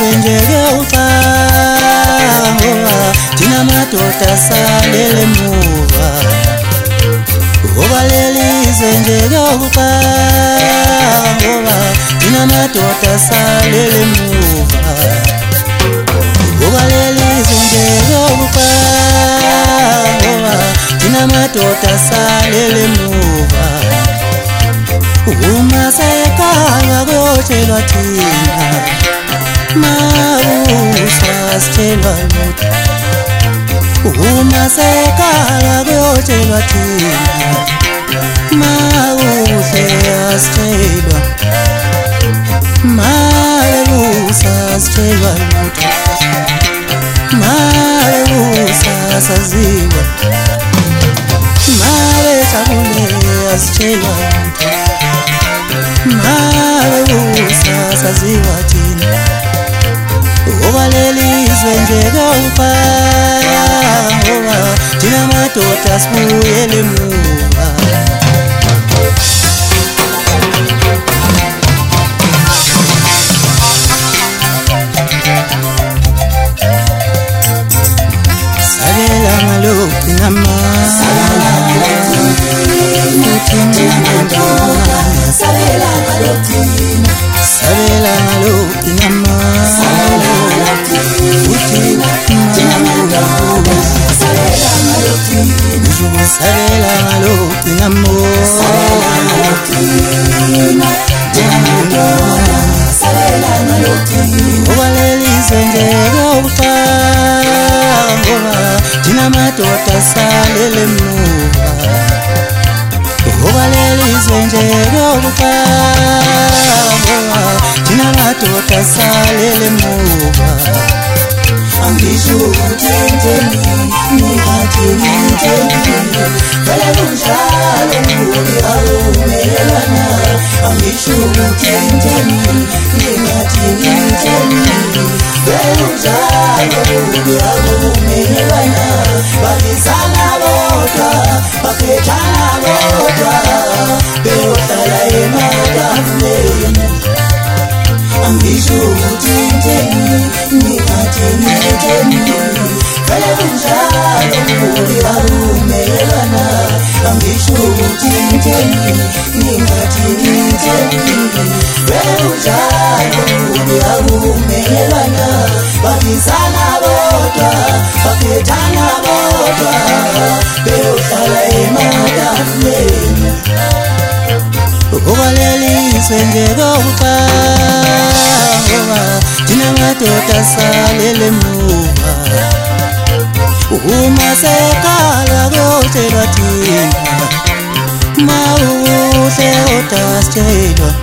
njegeuka tina matota salele muva obalelize njegeuka tina matota salele muva obalelize njegeuka tina matota salele muva umasayekanga kuyochelwa thina mawusa sithelwa lutho umasayekanga kuyochelwa thina mawuhle asithelwa mawusa sithelwa lutho mawusa saziwa mawusa asithelwa lutho mawusa saziwa thina obalelizwe njegeuka thina madoda sibuyele emuva sabela ngaloku nama sabela ngaloku nama sabela ngaloku ngamo obalelizwe njegeuka thina madoda salele muva obalelizwe njegeuka thina madoda salele muva angisho uthenteni ningathinteni vele kunjalo nguli awumelana angisho uthenteni ningathinteni vele kunjalo nguli awumelana bakisana bodwa bakhethana bodwa beyohlala ematafuleni angisho uthenteni ningathinteni vele kunjalo nguli awumelana angisho uthenteni ningathinteni vele kunjalo nguli awumelana bakisana bodwa bakhethana bodwa beyohlala ematafuleni obalelizwe njegeuka thina madoda salele muva umasayekanga kuyochelwa thina mawuhle odasithelwa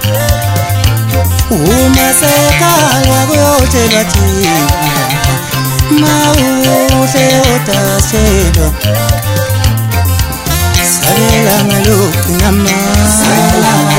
umasayekanga kuyochelwa thina mawuhle odasithelwa sabela ngaloku nama